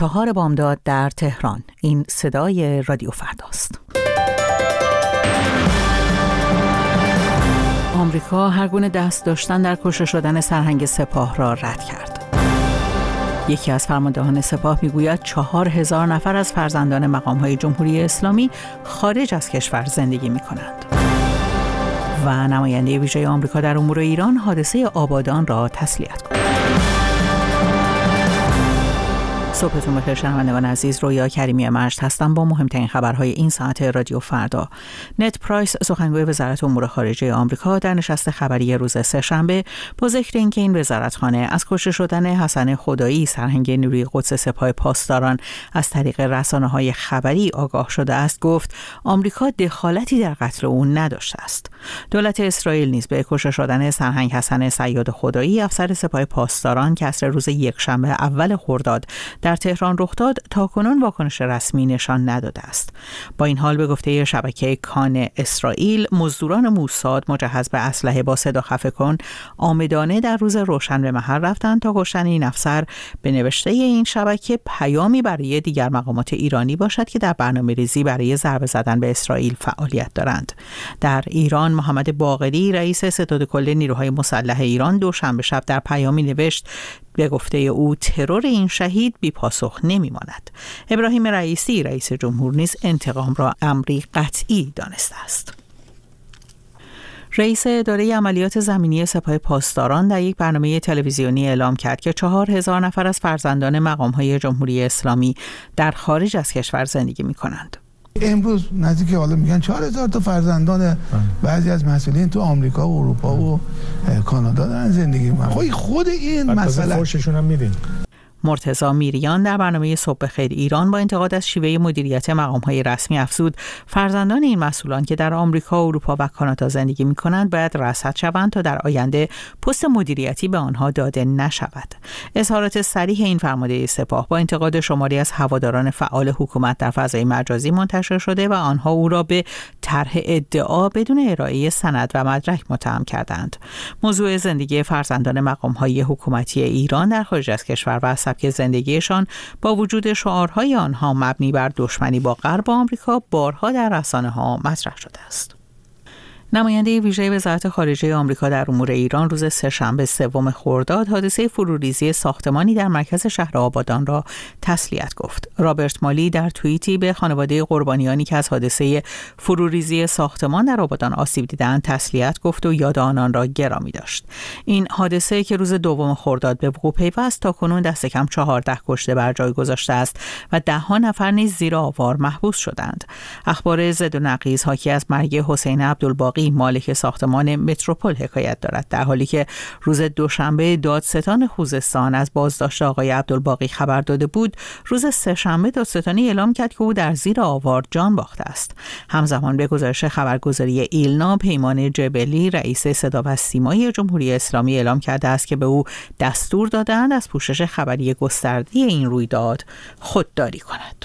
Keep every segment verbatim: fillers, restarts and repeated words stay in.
چهار بامداد در تهران. این صدای رادیو فرداست. آمریکا هر گونه دست داشتن در کشته شدن سرهنگ سپاه را رد کرد. یکی از فرماندهان سپاه میگوید چهار هزار نفر از فرزندان مقام‌های جمهوری اسلامی خارج از کشور زندگی می‌کنند. و نماینده ویژه آمریکا در امور ایران حادثه آبادان را تسلیت گفت. صبحتون بخیر شنوندگان عزیز، رویا کریمی مجد هستم با مهمترین خبرهای این ساعت رادیو فردا. نت پرایس سخنگوی وزارت امور خارجه آمریکا در نشست خبری روز سه‌شنبه با ذکر اینکه این وزارتخانه از کشته شدن حسن خدایی سرهنگ نیروی قدس سپاه پاسداران از طریق رسانه‌های خبری آگاه شده است، گفت آمریکا دخالتی در قتل او نداشته است. دولت اسرائیل نیز به کشته شدن سرهنگ حسن صیاد خدایی افسر سپاه پاسداران که عصر روز یکشنبه اول خرداد در تهران رخ داد تاکنون واکنش رسمی نشان نداده است. با این حال به گفته شبکه کان اسرائیل، مزدوران موساد مجهز به اسلحه با صدا خفه کن آمدانه در روز روشن به محل رفتند تا کشتن این افسر به نوشته این شبکه پیامی برای دیگر مقامات ایرانی باشد که در برنامه‌ریزی برای ضربه زدن به اسرائیل فعالیت دارند. در ایران محمد باقری رئیس ستاد کل نیروهای مسلح ایران دوشنبه شب در پیامی نوشت به گفته او ترور این شهید بی پاسخ نمی‌ماند. ابراهیم رئیسی رئیس جمهور نیز انتقام را امری قطعی دانسته است. رئیس اداره عملیات زمینی سپاه پاسداران در یک برنامه تلویزیونی اعلام کرد که چهار هزار نفر از فرزندان مقام‌های جمهوری اسلامی در خارج از کشور زندگی می‌کنند. امروز نزدیک حالا میگن چهار هزار تا فرزندان بعضی از مسئولین تو آمریکا و اروپا و کانادا دارن زندگی میکنن. خب خود این مسئله فوششون هم میدین. مرتضی میریان در برنامه صبح خیر ایران با انتقاد از شیوه مدیریت مقام‌های رسمی افزود فرزندان این مسئولان که در آمریکا، اروپا و کانادا زندگی می‌کنند باید رصد شوند تا در آینده پست مدیریتی به آنها داده نشود. اظهارات صریح این فرمانده سپاه با انتقاد شماری از هواداران فعال حکومت در فضای مجازی منتشر شده و آنها او را به طرح ادعا بدون ارائه سند و مدرک متهم کردند. موضوع زندگی فرزندان مقام‌های حکومتی ایران در خارج از کشور و که زندگیشان با وجود شعارهای آنها مبنی بر دشمنی با غرب و آمریکا بارها در رسانه‌ها مطرح شده است. نماینده ویژه وزارت خارجه آمریکا در امور ایران روز سه‌شنبه سوم خرداد حادثه فروریزی ساختمانی در مرکز شهر آبادان را تسلیت گفت. رابرت مالی در توییتی به خانواده قربانیانی که از حادثه فروریزی ساختمان در آبادان آسیب دیدند تسلیت گفت و یاد آنان را گرامی داشت. این حادثه که روز دوم خرداد به وقوع پیوست تاکنون دست کم چهارده کشته بر جای گذاشته است و ده ها نفر نیز زیر آوار محبوس شدند. اخبار ضد و نقیض حاکی از مرگ حسین عبدالباقی مالک ساختمان متروپول حکایت دارد، در حالی که روز دوشنبه دادستان خوزستان از بازداشت آقای عبدالباقی خبر داده بود. روز سه‌شنبه دادستانی اعلام کرد که او در زیر آوار جان باخته است. همزمان به گزارش خبرگزاری ایلنا، پیمان جبلی رئیس صدا و سیمای جمهوری اسلامی اعلام کرده است که به او دستور دادند از پوشش خبری گسترده این رویداد خودداری کند.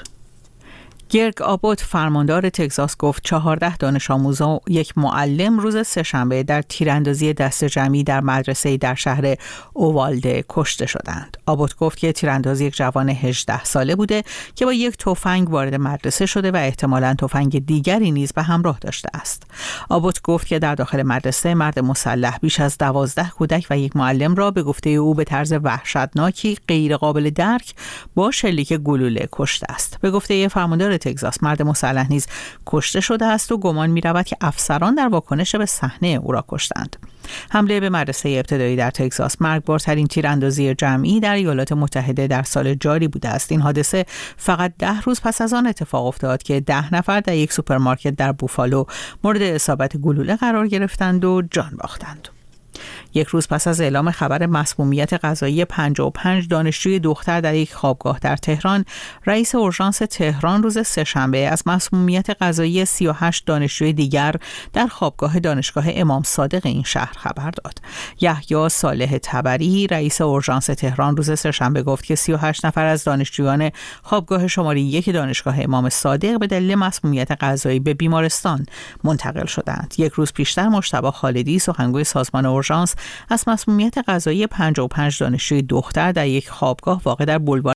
گرگ آبوت فرماندار تگزاس گفت چهارده دانش آموز و یک معلم روز سه‌شنبه در تیراندازی دست جمعی در مدرسه در شهر اووالده کشته شدند. آبوت گفت که تیرانداز یک جوان هجده ساله بوده که با یک تفنگ وارد مدرسه شده و احتمالاً تفنگ دیگری نیز به همراه داشته است. آبوت گفت که در داخل مدرسه مرد مسلح بیش از دوازده کودک و یک معلم را به گفته او به طرز وحشتناکی غیر قابل درک با شلیک گلوله کشته است. به گفته فرماندار تگزاس مرد مسلح نیز کشته شده است و گمان می رود که افسران در واکنش به صحنه او را کشتند. حمله به مدرسه ابتدایی در تگزاس مرگبارترین تیراندازی جمعی در ایالات متحده در سال جاری بوده است. این حادثه فقط ده روز پس از آن اتفاق افتاد که ده نفر در یک سوپرمارکت در بوفالو مورد اصابت گلوله قرار گرفتند و جان باختند. یک روز پس از اعلام خبر مسمومیت غذایی پنجاه و پنج دانشجوی دختر در یک خوابگاه در تهران، رئیس اورژانس تهران روز سه‌شنبه از مسمومیت غذایی سی و هشت دانشجوی دیگر در خوابگاه دانشگاه امام صادق این شهر خبر داد. یحیی صالح تبری رئیس اورژانس تهران روز سه‌شنبه گفت که سی و هشت نفر از دانشجویان خوابگاه شماره یک دانشگاه امام صادق به دلیل مسمومیت غذایی به بیمارستان منتقل شدند. یک روز پیشتر مجتبی خالدی سخنگوی سازمان اورژانس از مسمومیت غذایی پنجاه و پنج دانشجوی دختر در یک خوابگاه واقع در بلوار